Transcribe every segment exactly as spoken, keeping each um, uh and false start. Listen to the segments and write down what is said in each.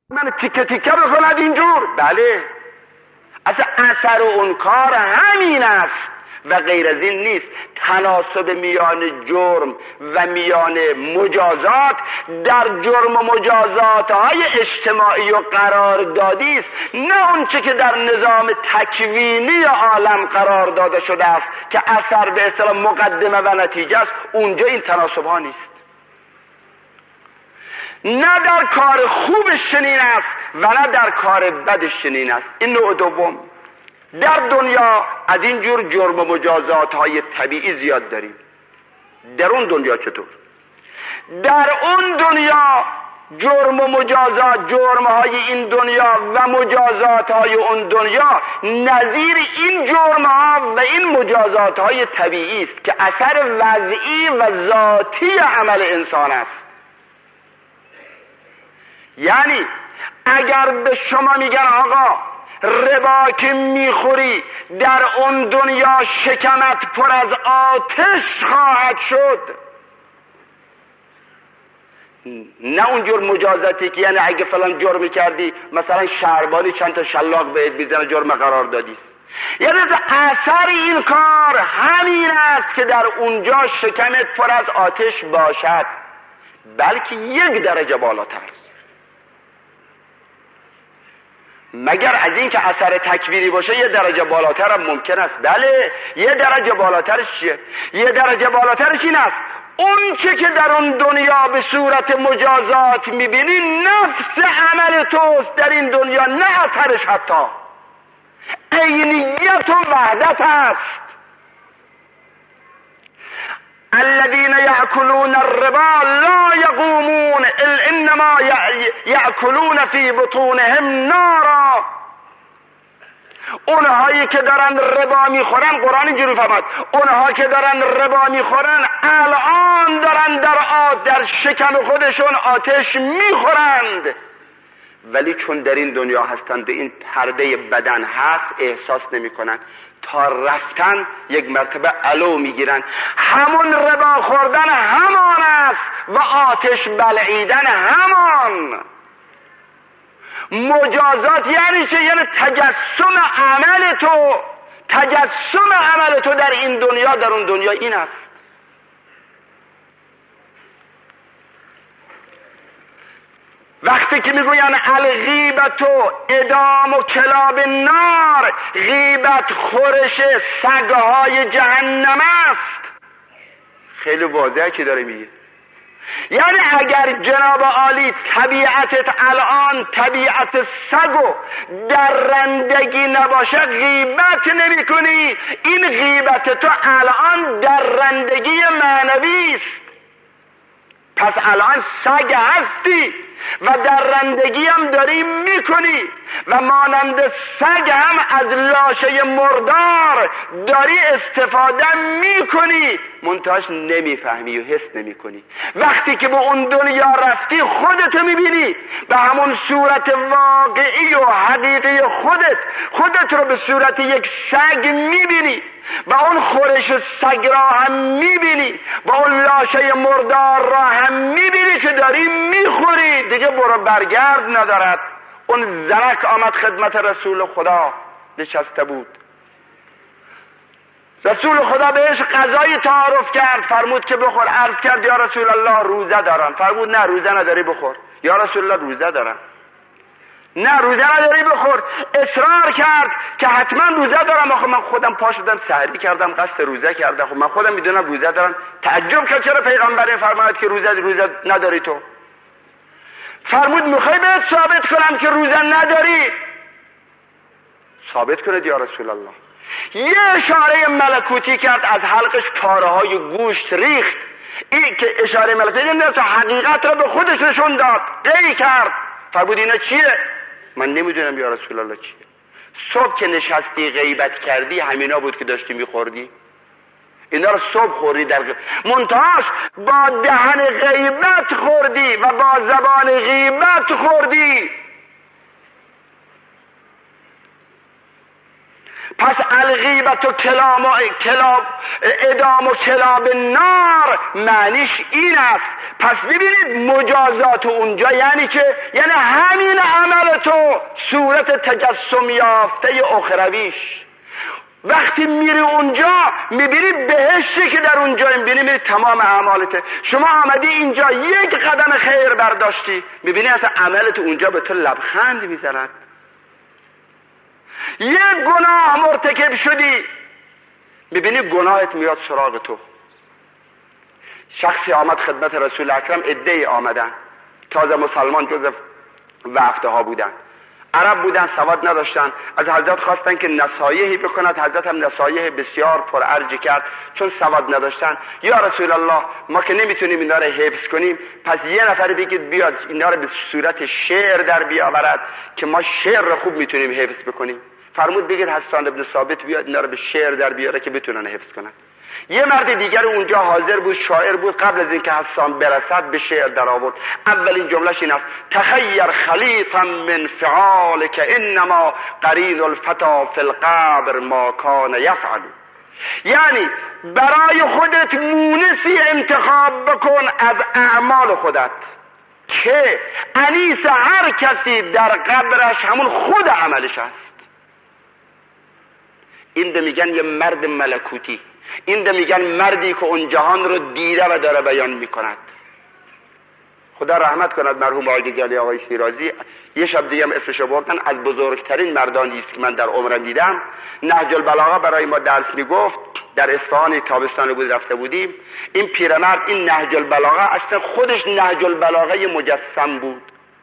من تیکه تیکه بکند اینجور. بله، اصلا اثر اون کار همین است و غیر از این نیست. تناسب میان جرم و میان مجازات در جرم و مجازات های اجتماعی و قراردادی است، نه اونچه که در نظام تکوینی عالم قرار داده شده است که اثر به اصطلاح مقدمه و نتیجه است. اونجا این تناسب ها نیست. نه در کار خوبش چنین است و نه در کار بدش چنین است. این نوع دوم. در دنیا از این جور جرم و مجازات های طبیعی زیاد داریم. در اون دنیا چطور؟ در اون دنیا جرم و مجازات، جرم های این دنیا و مجازات های اون دنیا نظیر این جرم ها و این مجازات های طبیعی است که اثر وضعی و ذاتی عمل انسان است. یعنی اگر به شما میگن آقا ربا که میخوری در اون دنیا شکمت پر از آتش خواهد شد، نه اونجور مجازاتی که یعنی اگه فلان جرمی کردی مثلا شهربانی چند تا شلاق بهت بیزنه جرم قرار دادی. یعنی اثر این کار همین است که در اونجا شکمت پر از آتش باشد، بلکه یک درجه بالاتر. مگر از این که اثر تکوینی باشه یه درجه بالاتر هم ممکن است. بله، یه درجه بالاترش چیه؟ یه درجه بالاترش این است اون چه که در اون دنیا به صورت مجازات میبینی نفس عمل توست در این دنیا، نه اثرش، حتی عینیت و وحدت است. الذين يأكلون الربا لا يقومون انما يأكلون في بطونهم نارا. اونهایی که دارن ربا میخورن، قرآن اینجوری فرمود، اونها که دارن ربا میخورن الان دارن در آت در شکم خودشون آتش میخورند، ولی چون در این دنیا هستند و این پرده بدن هست احساس نمی کنند. تا رفتن یک مرتبه علو میگیرن. همون ربا خوردن همان است و آتش بلعیدن همان. مجازات یعنی چه؟ یعنی تجسم عمل تو، تجسم عمل تو در این دنیا در اون دنیا این است. وقتی که میگوین الغیبت و ادام و کلاب نار، غیبت خورش سگهای جهنم است. خیلی واضحه که داره میگه. یعنی اگر جناب عالی طبیعتت الان طبیعت سگو در رندگی نباشه غیبت نمی کنی. این غیبت تو الان در رندگی معنوی است. پس الان سگ هستی و در رندگی هم داری میکنی و مانند سگ هم از لاشه مردار داری استفاده میکنی، منتهاش نمیفهمی و حس نمیکنی. وقتی که به اون دنیا رفتی خودت میبینی به همون صورت واقعی و حقیقی خودت، خودت رو به صورت یک سگ میبینی، با اون خورش سگ را هم میبینی، با اون لاشه مردار را هم میبینی که داری میخوری. دیگه برو برگرد ندارد. اون زنک آمد خدمت رسول خدا نشسته بود. رسول خدا بهش غذای تعارف کرد، فرمود که بخور. عرض کرد یا رسول الله روزه دارم. فرمود نه روزه نداری بخور. یا رسول الله روزه دارم. نه روزه نداری بخور. اصرار کرد که حتما روزه دارم. آخه من خودم پا شدم سحری کردم قصد روزه کردم، خب من خودم میدونم روزه دارم. تعجب کرد چرا پیغمبر فرماید که روزه روزه نداری تو؟ فرمود میخوای بهت ثابت کنم که روزه نداری؟ ثابت کنید یا رسول الله. یه اشاره ملکوتی کرد، از حلقش کارهای گوشت ریخت. این که اشاره ملکوتی نیست، حقیقت را به خودش نشون داد، قی کرد. فرمود اینا چیه؟ من نمیدونم یا رسول الله چیه. صبح که نشستی غیبت کردی همینا بود که داشتی میخوردی. اینا رو صبح خوردی در غیبت. منتهاش با دهن غیبت خوردی و با زبان غیبت خوردی. پس الغیبت و کلام و کلاب ادام و کلاب نار معنیش این است. پس ببینید مجازات اونجا یعنی که یعنی همین تو صورت تجسم یافته اخرویش. وقتی میری اونجا میبینی بهشتی که در اونجا میبینی، میبینی تمام اعمالته. شما آمدی اینجا یک قدم خیر برداشتی، میبینی اصلا عملت اونجا به تو لبخند میزند. یک گناه مرتکب شدی، میبینی گناهت میاد سراغ تو. شخصی آمد خدمت رسول اکرم، عده‌ای آمدن، تازه مسلمان جز وفده ها بودن، عرب بودن، سواد نداشتن. از حضرت خواستن که نصایحی بکند. حضرت هم نصایح بسیار پرارج کرد، چون سواد نداشتن. یا رسول الله، ما که نمیتونیم اینا رو حفظ کنیم، پس یه نفر بگید بیاد اینا رو به صورت شعر در بیاورد که ما شعر رو خوب میتونیم حفظ بکنیم. فرمود بگید حسان ابن ثابت بیاد اینا رو به شعر در بیاره که بتونن حفظ کنن. یه مرد دیگر اونجا حاضر بود، شاعر بود، قبل از اینکه حسان برسد به شعر در آورد. اولین جملهش این است: تخیر خلیطا من فعالک انما قرین الفتا فی القبر ما کان یفعل. یعنی برای خودت مونسی انتخاب بکن از اعمال خودت که انیس هر کسی در قبرش همون خود عملش است. این ده میگن یه مرد ملکوتی، این ده میگن مردی که اون جهان رو دیده و داره بیان میکند. خدا رحمت کند مرحوم آقای گلی آقای شیرازی. یه شب دیگه هم اسمشو بردن، از بزرگترین مردانی است که من در عمرم دیدم. نهج البلاغه برای ما درس میگفت، در اصفهان تابستان بود رفته بودیم. این پیرمرد این نهج البلاغه اصلا خودش نهج البلاغه مجسم بود.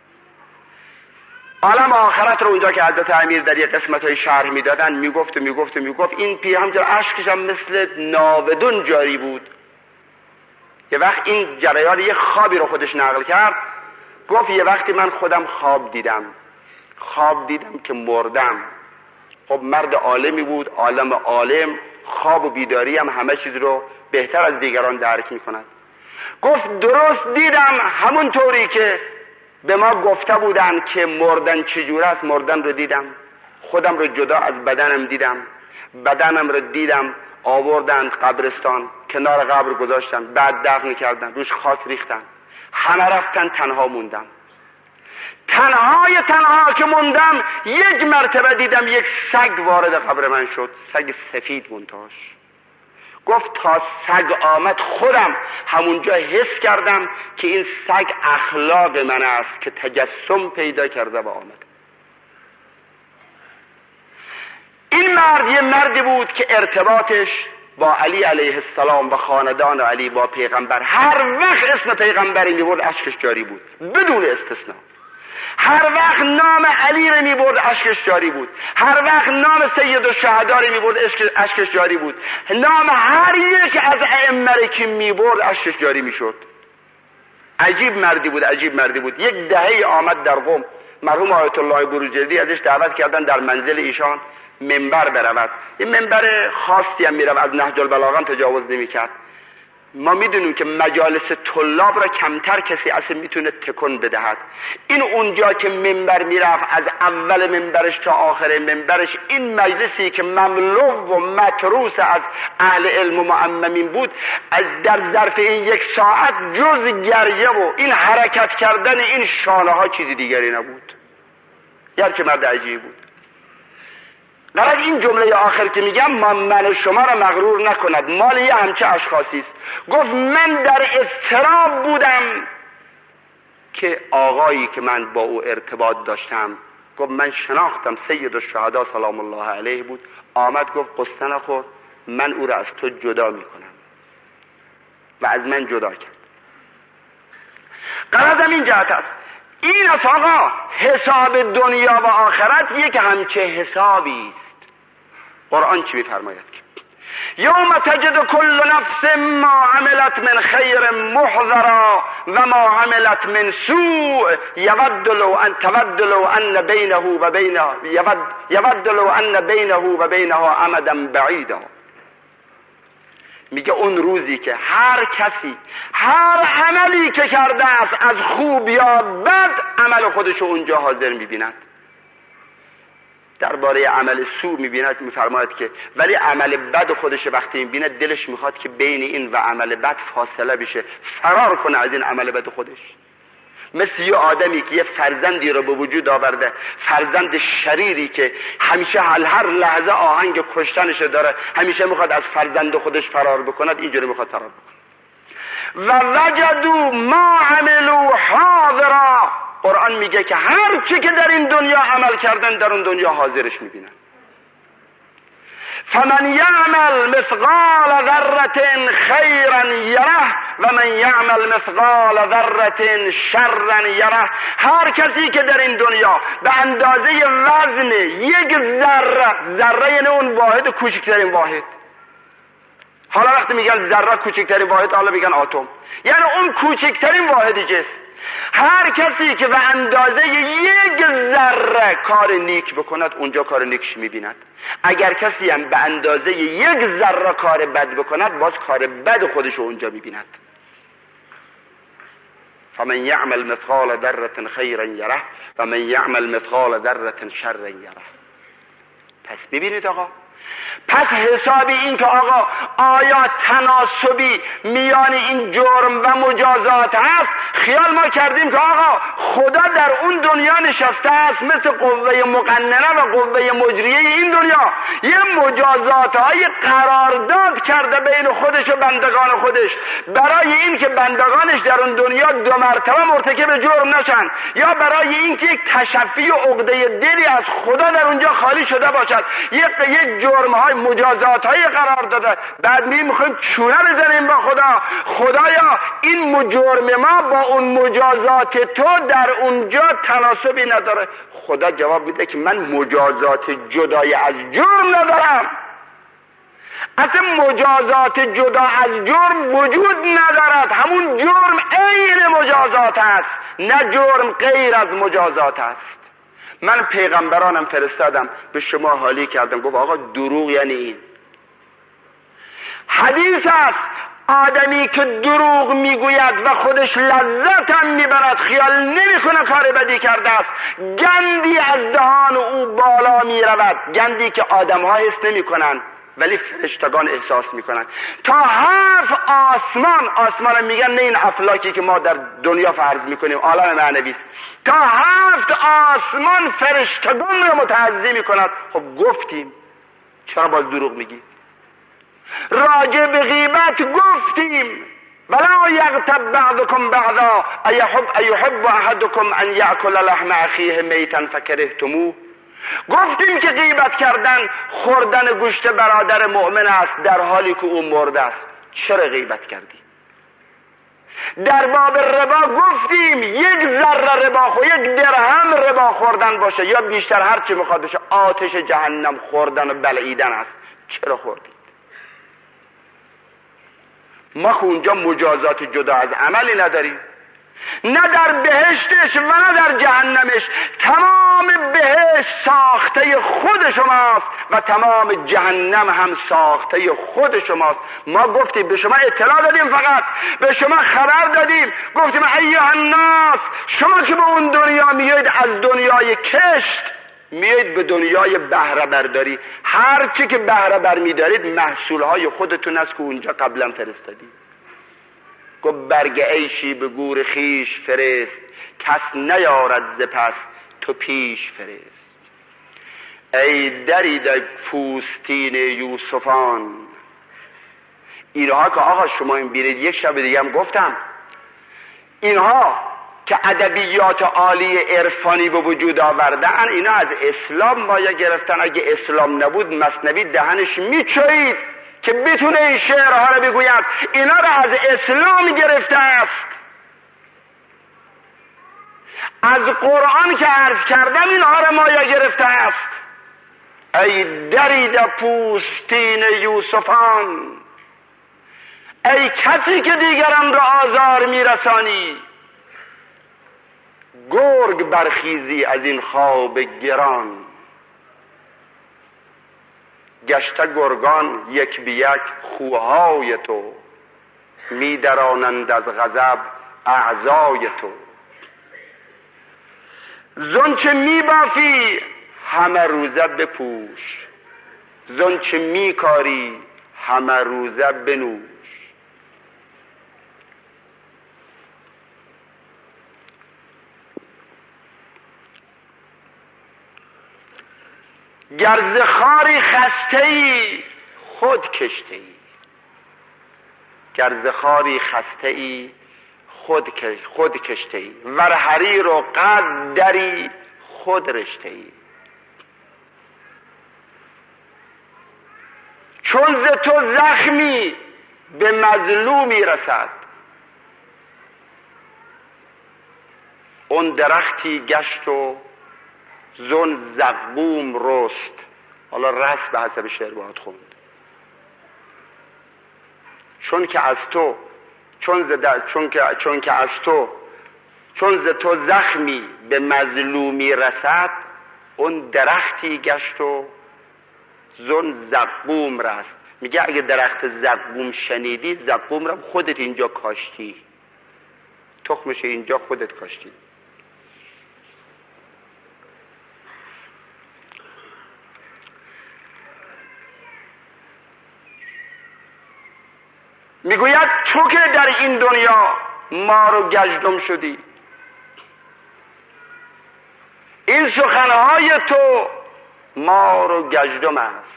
عالم آخرت رو اونجا که حضرت امیر در یک قسمت های شرح میدادن میگفت و میگفت و میگفت این پیر همجور اشکش هم مثل ناودون جاری بود. یه وقت این جریان یه خوابی رو خودش نقل کرد، گفت یه وقتی من خودم خواب دیدم خواب دیدم که مردم. خب مرد عالمی بود، عالم عالم، خواب و بیداری هم همه چیز رو بهتر از دیگران درک میکند. گفت درست دیدم همون طوری که به ما گفته بودن که مردن چجور است، مردن رو دیدم. خودم رو جدا از بدنم دیدم، بدنم رو دیدم آوردن قبرستان، کنار قبر گذاشتن، بعد دفن کردن، روش خاک ریختن، همه رفتن، تنها موندم. تنهای تنها که موندم یک مرتبه دیدم یک سگ وارد قبر من شد، سگ سفید منتاش. گفت تا سگ آمد خودم همونجا حس کردم که این سگ اخلاق من است که تجسم پیدا کرده و آمد. این مرد یه مردی بود که ارتباطش با علی علیه السلام و خاندان علی با پیغمبر، هر وقت اسم پیغمبری میبرد اشکش جاری بود بدون استثناء. هر وقت نام علی رو میبرد اشکش جاری بود. هر وقت نام سید الشهدا رو میبرد اشکش جاری بود. نام هر یک از ائمه که میبرد اشکش جاری میشد. عجیب مردی بود، عجیب مردی بود. یک دهه آمد در قم، مرحوم آیت الله بروجردی ازش دعوت کردن در منزل ایشان منبر برود. این منبر خاصی هم میرود، از نهج البلاغه تجاوز نمیکرد. ما میدونیم که مجالس طلاب را کمتر کسی اصلا میتونه تکون بدهد. این اونجا که منبر میرفت، از اول منبرش تا آخر منبرش، این مجلسی که مملو و متروس از اهل علم و معممین بود، از در ظرف این یک ساعت جز گریه و این حرکت کردن این شانه ها چیزی دیگری نبود. گرچه مرد عجیبی بود. قرار این جمله آخر که میگم ما من و شما را مغرور نکند، مال یه همچه اشخاصی است. گفت من در اضطراب بودم که آقایی که من با او ارتباط داشتم، گفت من شناختم سید الشهدا سلام الله علیه بود، آمد گفت قصه نخور، من او را از تو جدا میکنم و از من جدا کرد. قرارم این جهت است. این است آقا حساب دنیا و آخرت یک همچه حسابی است. قرآن چی میفرماید؟ یوم تجد کل نفس ما عملت من خیر محضرا و ما عملت من سوء یود لو ان تود لو ان بینه و بینه یود یود لو ان بینه و بینه امدا بعیدا. میگه اون روزی که هر کسی هر عملی که کرده است از خوب یا بد، عمل خودشو اونجا حاضر میبیند. درباره عمل سو میبیند میفرماید که ولی عمل بد خودش وقتی میبیند دلش میخواد که بین این و عمل بد فاصله بشه، فرار کنه از این عمل بد خودش. مثل یه آدمی که یه فرزندی رو به وجود آورده، فرزند شریری که همیشه هر هر لحظه آهنگ کشتنش داره، همیشه میخواد از فرزند خودش فرار بکند، اینجوری میخواد فرار بکند. و وجدوا ما عملوا حاضرا، قرآن میگه که هر چی که در این دنیا عمل کردن در اون دنیا حاضرش میبینن. فمن یعمل مثقال ذره خیرا یره و من یعمل مثقال ذره شرا یره. هر کسی که در این دنیا به اندازه وزن یک ذره، ذره یعنی اون واحد کوچکترین واحد، حالا وقتی میگن ذره کوچکترین واحد حالا میگن اتم، یعنی اون کوچکترین واحد جسم، هر کسی که به اندازه یک ذره کار نیک بکند اونجا کار نیکش میبیند. اگر کسی هم به اندازه یک ذره کار بد بکند باز کار بد خودش اونجا میبیند. فمن یعمل مثقال ذره خیرا یره و من یعمل مثقال ذره شرا یره. پس ببینید آقا، پس حسابی این که آقا آیا تناسبی میان این جرم و مجازات هست؟ خیال ما کردیم که آقا خدا در اون دنیا نشسته است مثل قوه مقننه و قوه مجریه این دنیا، یه مجازات های قرارداد کرده بین خودش و بندگان خودش برای این که بندگانش در اون دنیا دو مرتبه مرتکب جرم نشن، یا برای این که یک تشفی و عقده دلی از خدا در اونجا خالی شده باشد، یک یک جرم های مجازات های قرار داده. بعد می میخوایم چونه بزنیم با خدا، خدایا این جرم ما با اون مجازات تو در اونجا تناسبی نداره. خدا جواب میده که من مجازات جدای از جرم ندارم، اصلا مجازات جدا از جرم وجود ندارد، همون جرم عین مجازات است، نه جرم غیر از مجازات است. من پیغمبرانم فرستادم به شما حالی کردم، گفت آقا دروغ یعنی این. حدیث است آدمی که دروغ میگوید و خودش لذت هم میبرد، خیال نمیکنه کار بدی کرده است، گندی از دهان او بالا میرود، گندی که آدم ها حس نمیکنن ولی فرشتگان احساس میکنن. تا هفت آسمان، آسمان میگن نه این افلاکی که ما در دنیا فرض میکنیم، عالم معنوی است، تا هفت آسمان فرشتگان رو متعظی میکند. خب گفتیم چرا باز دروغ میگی؟ راجع به غیبت گفتیم ولا یغتب بعضکم بعضا ایحب ایحب احدکم ان یاکل لحم اخیه میتا فکرهتموه. گفتیم که غیبت کردن خوردن گوشت برادر مؤمن است در حالی که او مرده است. چرا غیبت کردی؟ در باب ربا گفتیم یک ذره ربا خو یک درهم ربا خوردن باشه یا بیشتر هر چی بخواد باشه آتش جهنم خوردن و بلعیدن است. چرا خوردید؟ ما خو اونجا مجازات جدا از عملی نداریم، نه در بهشتش و نه در جهنمش. تمام بهشت ساخته خود شماست و تمام جهنم هم ساخته خود شماست. ما گفتیم به شما اطلاع دادیم، فقط به شما خبر دادیم، گفتیم ایها الناس، شما که به اون دنیا میایید از دنیای کشت میایید به دنیای بهره برداری، هر چی که بهره بر میدارید محصولهای خودتون است که اونجا قبلا فرستادید. گفت برگ عیشی به گور خیش فرست، کس نیارد ز پس تو پیش فرست. ای دریده پوستین یوسفان. اینها که آقا شما این بیرید، یک شب دیگه هم گفتم، اینها که ادبیات عالی عرفانی به وجود آوردن، اینا از اسلام مایه گرفتن. اگه اسلام نبود مثنوی دهنش میچوید که بتونه این شعرها رو بگوید. اینا رو از اسلام گرفته است، از قرآن که عرض کردم اینها رو مایه گرفته است. ای درید پوستین یوسفان، ای کسی که دیگران را آزار میرسانی، گرگ برخیزی از این خواب گران. گشته گرگان یک بی یک خوهای تو، می درانند از غضب اعضای تو. زنچه می بافی همه روزه بپوش، زنچه می کاری همه روزه بنوش. گر ز خاری خسته‌ای خود کشته‌ای، گر ز خاری خسته‌ای خود خود کشته‌ای، ور حریر و قد دری خود رشته‌ای. چون ز تو زخمی به مظلومی رسد، اون درختی گشت و زون زقوم رست. حالا رست به حسب شعر باید خوند. چون که از تو چون ز چون که چون که از تو چون ز تو زخمی به مظلومی رسد، اون درختی گشت و زون زقوم رست. میگه اگه درخت زقوم شنیدی، زقوم رو خودت اینجا کاشتی، تخمش اینجا خودت کاشتی. میگوید تو که در این دنیا مار و گژدم شدی، این سخنهای تو مار و گژدم است.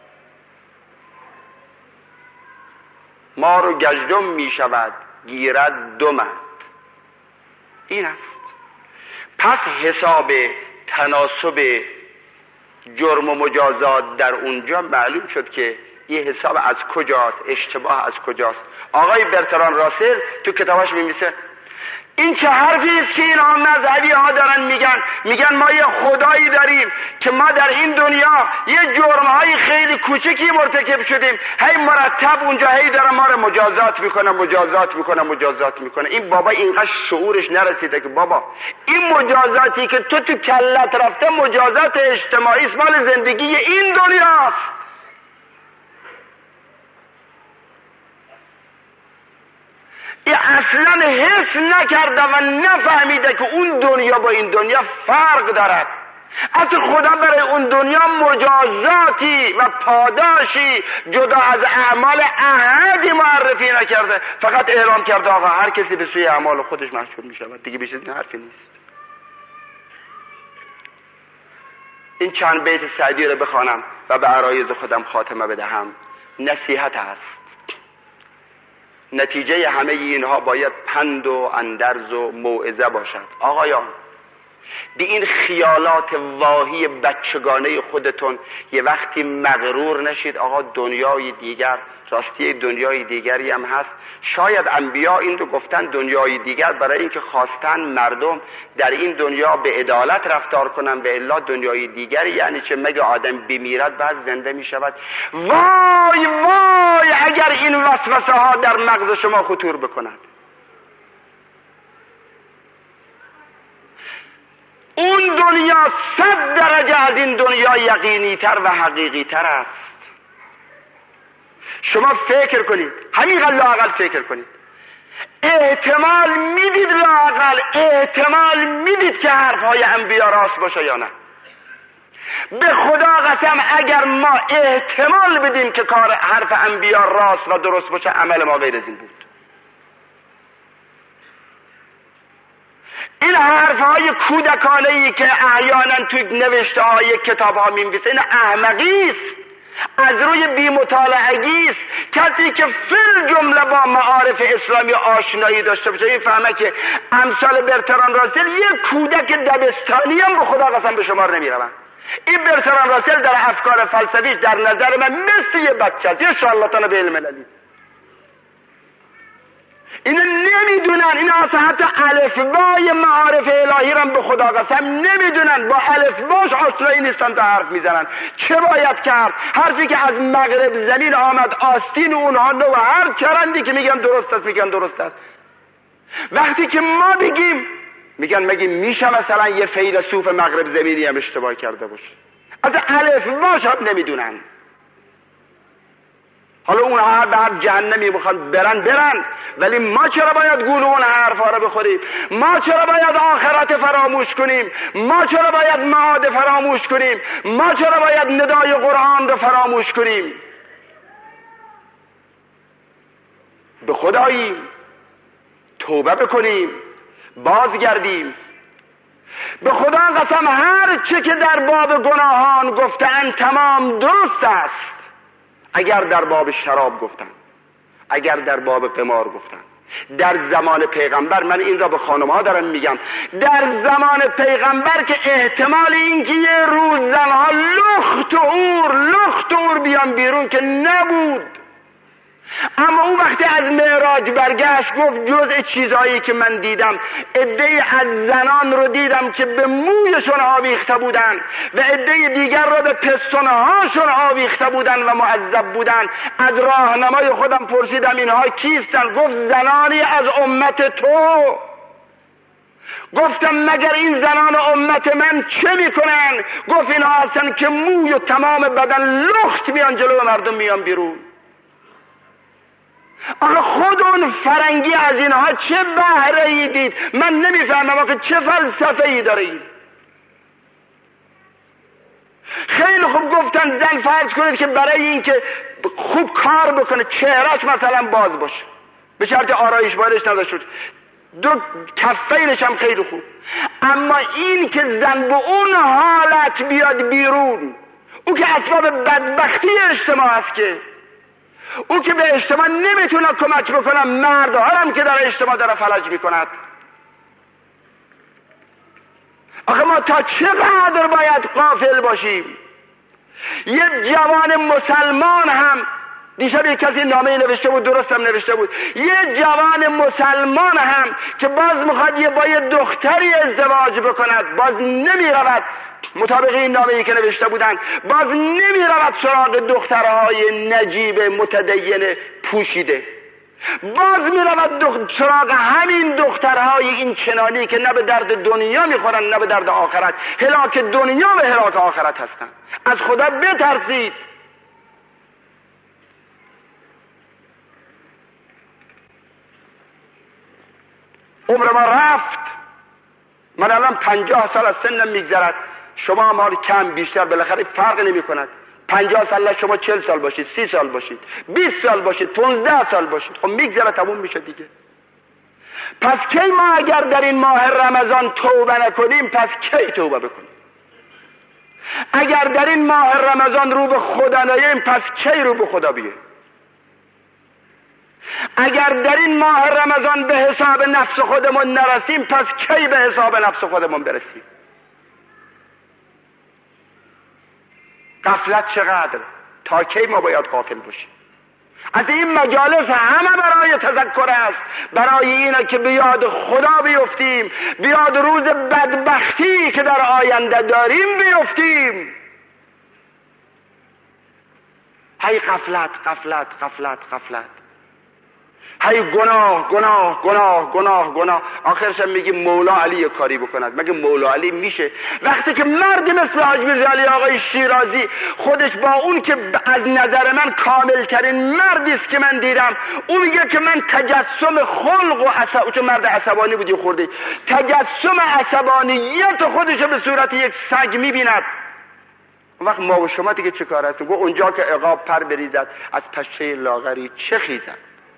مار و گژدم می شود گیرد دمت. این است. پس حساب تناسب جرم و مجازات در اونجا معلوم شد که یه حساب از کجاست، اشتباه از کجاست. آقای برتران راسل تو کتابش می‌نویسه این چه حرفی است که این مذهبی ها دارن میگن میگن ما یه خدایی داریم که ما در این دنیا یه جرم‌های خیلی کوچکی مرتکب شدیم، هی مرتب اونجا هی داره ما رو مجازات میکنه مجازات میکنه مجازات میکنه. این بابا اینقدر شعورش نرسیده که بابا این مجازاتی که تو تو کلت رفته مجازات اجتماعی است، مال زندگی این دنیاست. این اصلا حس نکرده و نفهمیده که اون دنیا با این دنیا فرق دارد. اصلا خدا برای اون دنیا مجازاتی و پاداشی جدا از اعمال احدی معرفی نکرده، فقط اعلام کرده آقا هر کسی به سوی اعمال خودش محشور می شود. دیگه بیشتر این حرفی نیست. این چند بیت سعدی رو بخوانم و به عرایض خودم خاتمه بدهم. نصیحت است. نتیجه همه اینها باید پند و اندرز و موعظه باشد. آقایان به این خیالات واهی بچگانه خودتون یه وقتی مغرور نشید. آقا دنیای دیگر، راستی دنیای دیگری هم هست. شاید انبیا این رو گفتن دنیای دیگر برای اینکه خواستن مردم در این دنیا به عدالت رفتار کنن، به الا دنیای دیگری یعنی چه مگه آدم بمیرد بعد زنده می شود. وای وای اگر این وسوسه ها در مغز شما خطور بکنند. اون دنیا صد درجه از این دنیا یقینی تر و حقیقی تر است. شما فکر کنید، همین لااقل فکر کنید، احتمال میدید لااقل احتمال میدید که حرفهای انبیا راست باشه یا نه؟ به خدا قسم اگر ما احتمال بدیم که کار حرف انبیا راست و درست باشه، عمل ما غیر از این بود. این حرفهای کودکانه‌ای که احیانا توی نوشته های کتاب ها می‌نویسه این احمقی است، از روی بی‌مطالعگی است. کسی که فل جمله با معارف اسلامی آشنایی داشته باشه میفهمه که امثال برتران راسل یک کودک دبستانی هم به خدا قسم به شمار نمیروند. این برتران راسل در افکار فلسفیش در نظر من مثل یه بچه است، یه شارلاتان به علم مللی. اینا نمیدونن، اینا اصلا حتی الفبای معارف الهی را به خدا قسم نمیدونن، با الفباش آشنایی نیستن تا حرف میزنن. چه باید کرد؟ حرفی که از مغرب زمین آمد آستین اونها نو و هر چرندی که میگن درست است میگن درست است. وقتی که ما بگیم میگن مگه میشه مثلا یه فیلسوف مغرب زمینی هم اشتباه کرده باشه؟ از الفباش هم نمیدونن. حالا اونها هر به هر جهنمی بخوان برن برن، ولی ما چرا باید گول اون حرفا رو بخوریم؟ ما چرا باید آخرت فراموش کنیم؟ ما چرا باید معاد فراموش کنیم؟ ما چرا باید ندای قرآن رو فراموش کنیم؟ به خداییم، توبه بکنیم، بازگردیم. به خدا قسم هر چه که در باب گناهان گفتند تمام درست است، اگر در باب شراب گفتند، اگر در باب قمار گفتند. در زمان پیغمبر، من این را به خانم‌ها دارم میگم، در زمان پیغمبر که احتمال اینکه یه روز زنها لخت و اور لخت و اور بیان بیرون که نبود، اما اون وقتی از معراج برگشت گفت جزء چیزایی که من دیدم، عده‌ای از زنان رو دیدم که به مویشون آویخته بودن و عده دیگر رو به پستونهاشون آویخته بودن و معذب بودن. از راهنمای خودم پرسیدم اینها کیستن؟ گفت زنانی از امت تو. گفتم مگر این زنان امت من چه میکنن؟ گفت اینها هستن که موی و تمام بدن لخت میان جلو مردم میان بیرون. آخه خود اون فرنگی از اینها چه بهره ای دید؟ من نمیفهمم آخه چه فلسفه ای داره این. خیلی خوب گفتن زن فرض کنید که برای این که خوب کار بکنه چهرهش مثلا باز باشه، به شرط آرایش بارش نداشته، دو کفینش هم خیلی خوب، اما این که زن به اون حالت بیاد بیرون، او که اسباب بدبختی اجتماع است، که او که به اجتماع نمیتونه کمک بکنه، مردها هم که در اجتماع داره فلج میکند. آخه ما تا چقدر باید غافل باشیم؟ یه جوان مسلمان هم دیشب یک کسی نامه نوشته بود، درست هم نوشته بود، یه جوان مسلمان هم که باز میخواد یه با یه دختری ازدواج بکند، باز نمیرود مطابق این نامه‌ای که نوشته بودن، باز نمیرود سراغ دخترهای نجیب متدین پوشیده، باز میرود سراغ همین دخترهای این چنانی که نه به درد دنیا میخورن نه به درد آخرت، هلاک دنیا و هلاک آخرت هستن. از خدا بترسید. عمر ما رفت. من الان پنجاه سال از سنم میگذرد، شما هم حال کم بیشتر بالاخره فرق نمی کند. پنجاه سال شما چل سال باشید، سی سال باشید، بیست سال باشید، پونزده سال باشید، خب میگذره تموم میشه دیگه. پس کی ما اگر در این ماه رمضان توبه نکنیم، پس کی توبه بکنیم؟ اگر در این ماه رمضان رو به خدا نیاییم، پس کی رو به خدا بیاییم؟ اگر در این ماه رمضان به حساب نفس خودمون نرسیم، پس کی به حساب نفس خودمون برسیم؟ غفلت چقدر؟ تا کی ما باید غافل باشیم؟ از این مجالس همه برای تذکر است، برای اینه که بیاد خدا بیفتیم، بیاد روز بدبختی که در آینده داریم بیفتیم. هی غفلت غفلت غفلت غفلت، هی گناه گناه گناه گناه گناه. آخرش هم میگی مولا علی کاری بکند. مگه مولا علی میشه؟ وقتی که مردی مثل حاج میرزا علی آقای شیرازی خودش با اون که از نظر من کامل ترین مردی است که من دیدم، اون میگه که من تجسم خلق و عصب، چون مرد عصبانی بودی خورده، تجسم عصبانیت خودش به صورت یک سگ میبیند. اون وقت ما و شما دیگه چه کار هستیم؟ گو اونجا که عقاب پر بریزد از پشه لاغری چه خیزد؟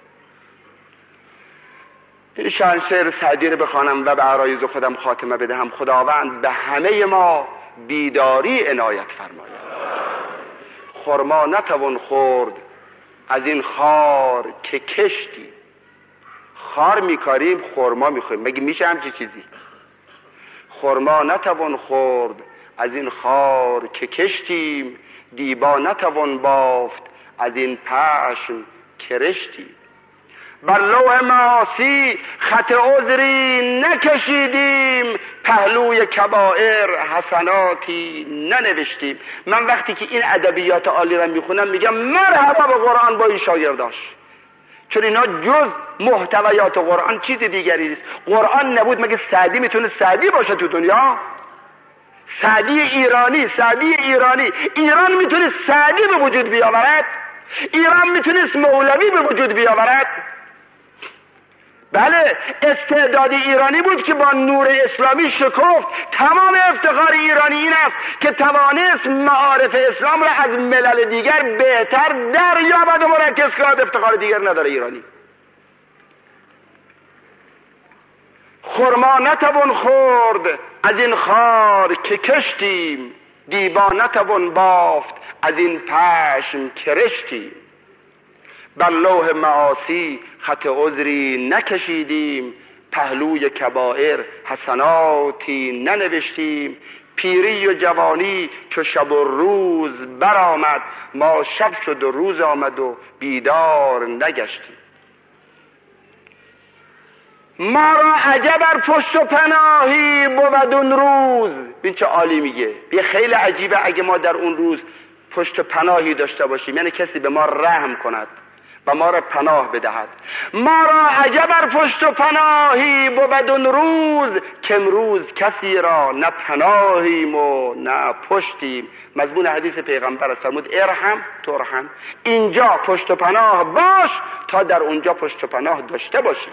این شعر سعدی رو بخوانم و به عرایض خودم خاتمه بدهم. خداوند به همه ما بیداری عنایت فرماید. خرما نتوان خورد از این خار که کشتی. خار میکاریم خرما میخوریم، مگه میشه همچی چیزی؟ خرما نتوان خورد از این خار که کشتیم، دیبا نتوان بافت از این پشم کرشتیم. بر لوح معاصی خط عذری نکشیدیم، پهلوی کبائر حسناتی ننوشتیم. من وقتی که این ادبیات عالی را میخونم میگم مرحبا به قرآن با این شاگرداش، چون اینا جز محتویات قرآن چیز دیگری نیست. قرآن نبود مگه سعدی میتونه سعدی باشه تو دنیا؟ سعدی ایرانی، سعدی ایرانی ایران میتونه سعدی به وجود بیاورد؟ ایران میتونست مولوی به وجود بیاورد؟ بله، استعداد ایرانی بود که با نور اسلامی شکفت. تمام افتخار ایرانی این است که توانست معارف اسلام را از ملل دیگر بهتر دریابد و مرکز کند. افتخار دیگر نداره ایرانی. خرما نتوان خورد از این خار که کشتیم، دیبا نتوان بافت از این پشم که رشتیم. بر لوح معاصی خط عذری نکشیدیم، پهلوی کبائر حسناتی ننوشتیم. پیری و جوانی چو شب و روز برآمد، ما شب شد و روز آمد و بیدار نگشتیم. ما را عجب ار پشت و پناهی بود اون روز. ببین چه عالی میگه، بیا خیلی عجیبه اگه ما در اون روز پشت و پناهی داشته باشیم، یعنی کسی به ما رحم کند و ما را پناه بدهد. ما را عجب ار پشت و پناهی بود اون روز، که امروز کسی را نه پناهیم و نه پشتیم. مضمون حدیث پیغمبر است، فرمود ارحم ترحم. اینجا پشت و پناه باش تا در اونجا پشت و پناه داشته باشیم.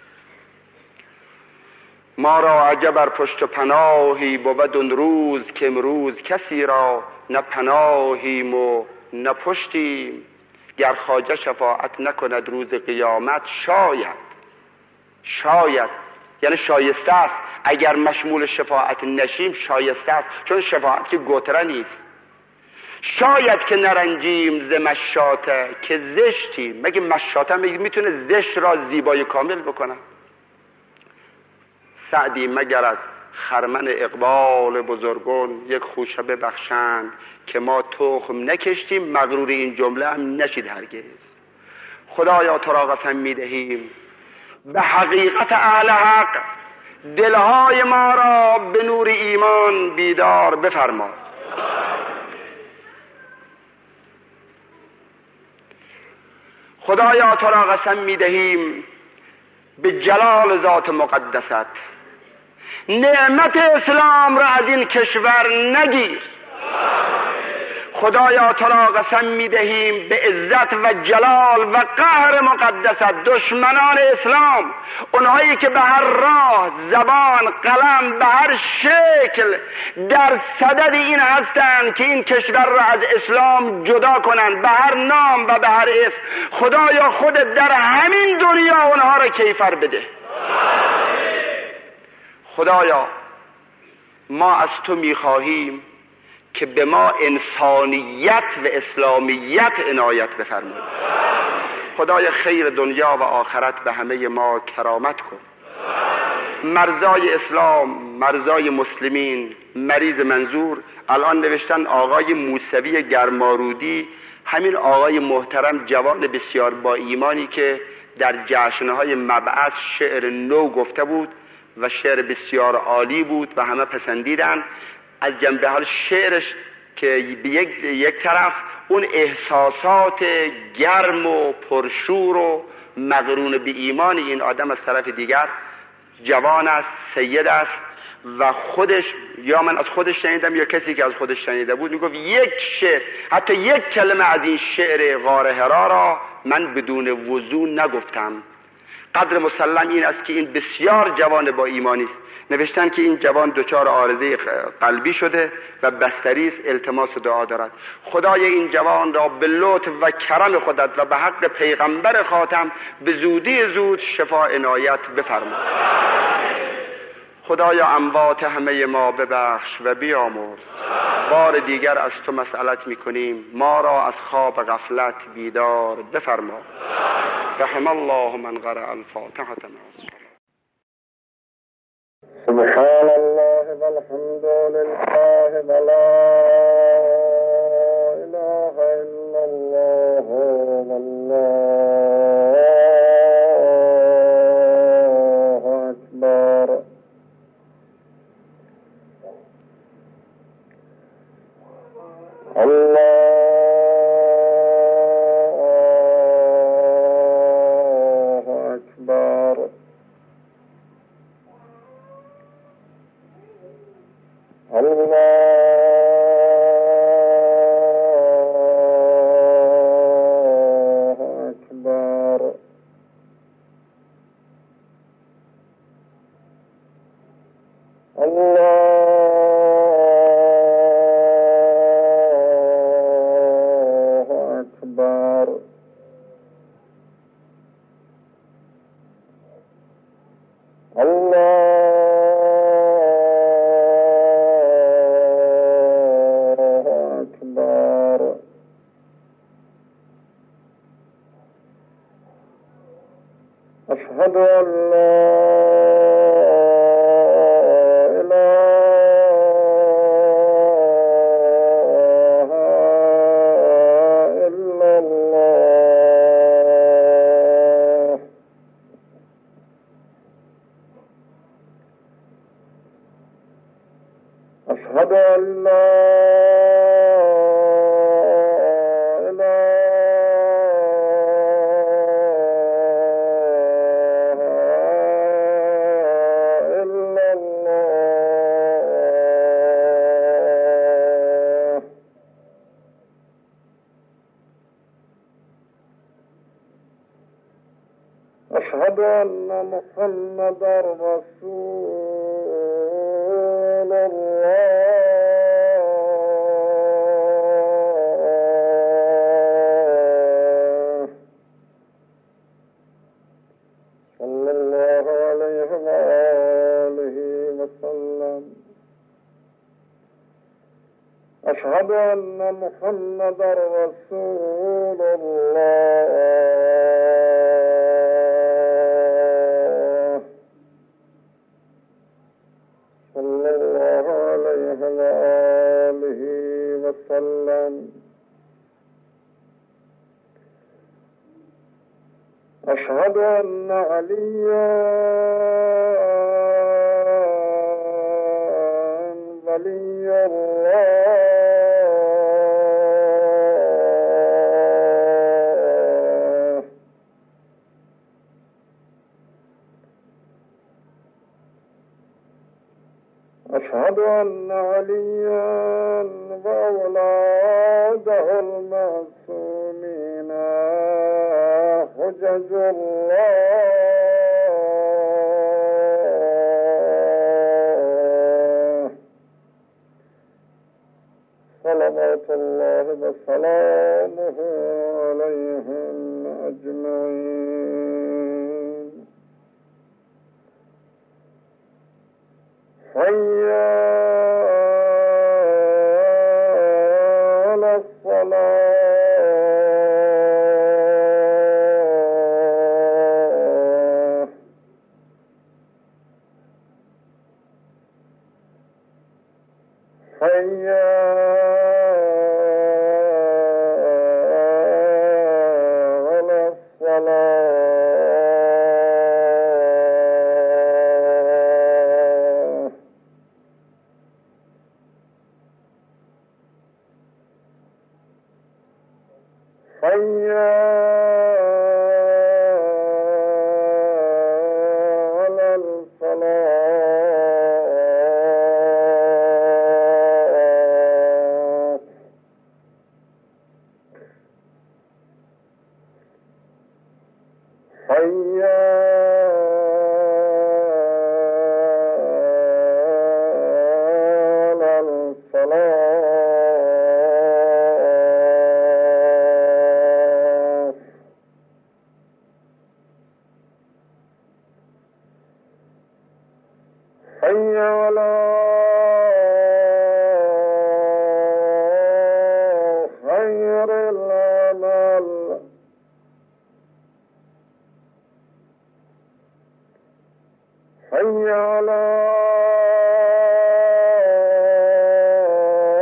ما را عجب ار پشت و پناهی بود اون روز، که امروز کسی را نه پناهیم و نه پشتیم. گر خواجه شفاعت نکند روز قیامت، شاید شاید یعنی شایسته است. اگر مشمول شفاعت نشیم شایسته است، چون شفاعت که گتره نیست. شاید که نرنجیم ز مشاطه که زشتیم. مگه مشاطه میتونه زشت را زیبای کامل بکنه؟ سعدی مگر از خرمن اقبال بزرگان، یک خوشه ببخشند که ما تخم نکشتیم. مغرور این جمله هم نشید هرگز. خدایا تو را قسم میدهیم به حقیقت اهل حق، دلهای ما را به نور ایمان بیدار بفرما. خدایا تو را قسم میدهیم به جلال ذات مقدست، نعمت اسلام را از این کشور نگیر. خدایا تو را قسم میدهیم به عزت و جلال و قهر مقدست، دشمنان اسلام، اونهایی که به هر راه، زبان، قلم، به هر شکل در صدد این هستند که این کشور را از اسلام جدا کنند، به هر نام و به هر اسم. خدایا خودت در همین دنیا اونها را کیفر بده. خدایا ما از تو میخواهیم که به ما انسانیت و اسلامیت عنایت بفرمای. خدای خیر دنیا و آخرت به همه ما کرامت کن. مرزای اسلام، مرزای مسلمین، مریض منظور. الان نوشتن آقای موسوی گرمارودی، همین آقای محترم جوان بسیار با ایمانی که در جشنهای مبعث شعر نو گفته بود و شعر بسیار عالی بود و همه پسندیدن. از جنبه حال شعرش که به یک, یک طرف اون احساسات گرم و پرشور و مقرون به ایمان این آدم، از طرف دیگر جوان است، سید است و خودش، یا من از خودش شنیدم یا کسی که از خودش شنیده بود، میگفت یک شعر، حتی یک کلمه از این شعر غار حرا را من بدون وضو نگفتم. قدر مسلم این است که این بسیار جوان با ایمانی است. نوشتن که این جوان دچار عارضه قلبی شده و بستری است، التماس دعا دارد. خدای این جوان را به لطف و کرم خودت و به حق پیغمبر خاتم به زودی زود شفا عنایت بفرما. خدایا اموات همه ما ببخش و بیامرز. بار دیگر از تو مسئلت میکنیم، ما را از خواب غفلت بیدار بفرما. رحم الله من قرأ الفاتحة. سبحان الله والحمد لله ولا إله إلا الله والله أكبر. الله أكبر. الله أشهد أن لا أشهد أن لا إله إلا الله. أشهد أن محمدا رسول الله. صلى الله عليه وآله وسلم. أشهد أن محمدا رسول الله. صلى الله عليه وآله وسلم. أشهد أن عليا ولي الله. أشهد أن عليا وأولاده المعصومين حجج الله. صلوات الله وسلامه عليهم أجمعين. حي على الصلاة. حي على الصلاة. حي على الفلاح. حي على الفلاح. حي على خير العمل. حي على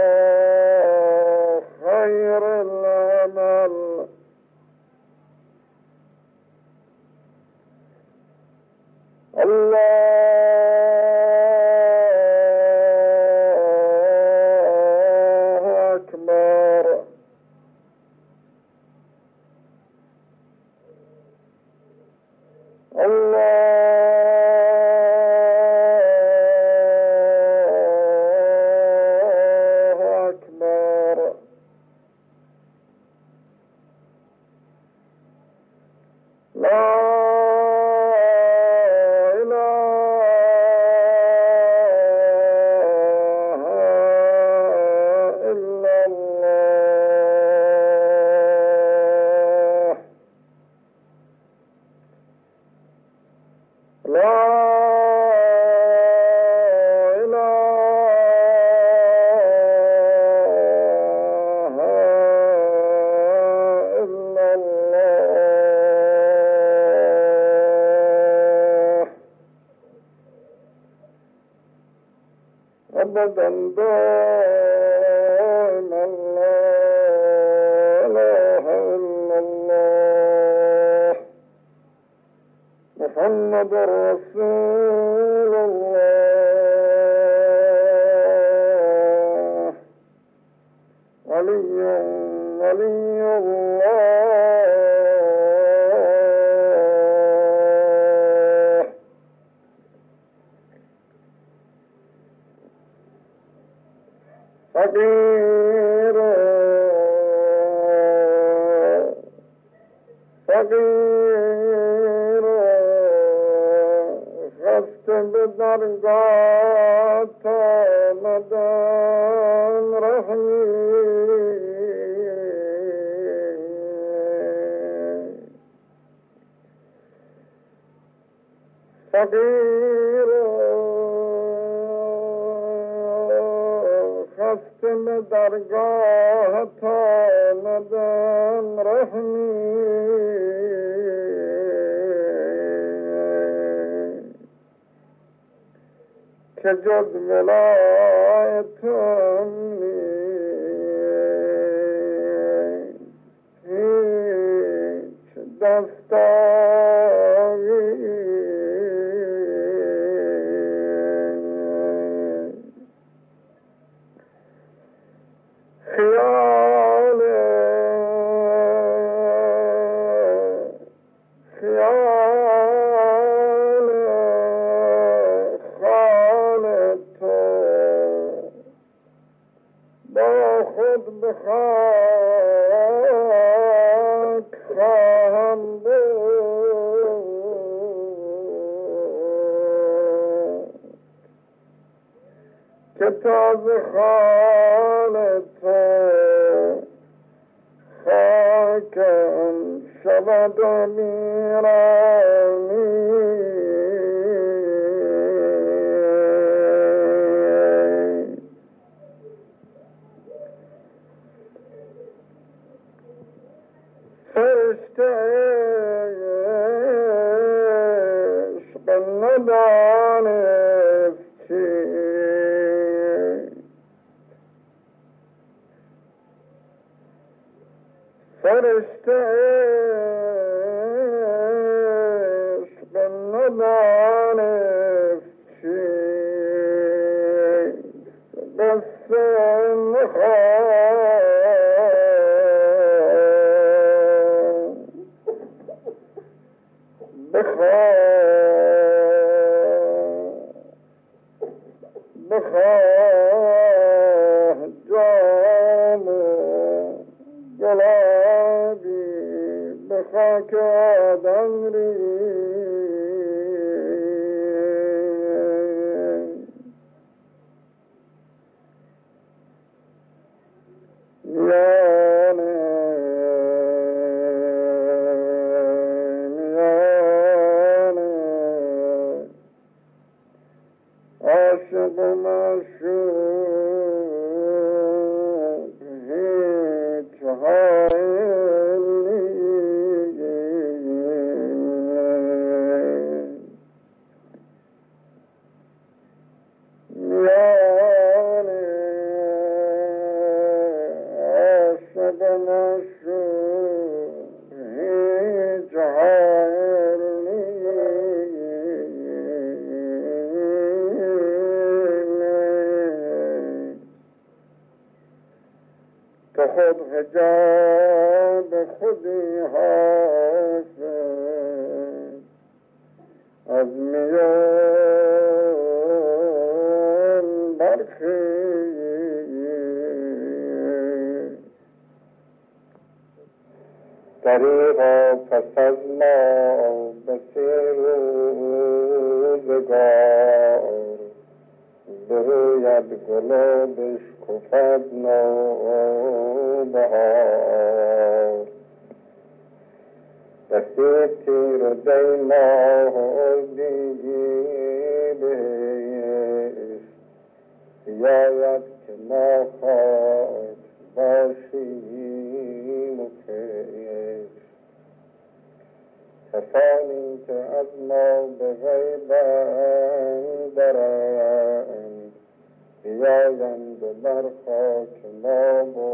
أبدا دائما لا إله إلا الله محمد رسول الله ولي ولي الله فقير فقير خست بدرگاه مدن رحمی فقیر خست بدرگاه مدن رحمی که جز ولایتم هیچ دستاوی خیال خیال خال تو با خود به خاک خواهم بود که تازه خال تو خاکم شود و میرانی فرشته عشق ندانست چیست فرشته عشق ندانست چیست قصه نخواه بخواه بخواه جام گلابی به خاک آدم ریخت میانه میانه عاشق و معشوق هیچ حال میانه عاشق و معشوق هیچ حال تو خود حجاب خودی حافظ از میان برخیز طریقا پس از ما به سه روزگار بروید گل و بشکفد نوبهار رسید تیر و دی ماه و دیگی بهشت بیاید که ما خاک باشیم و کشت کسانی که از ما به غیب اندرند یا بر خاک ما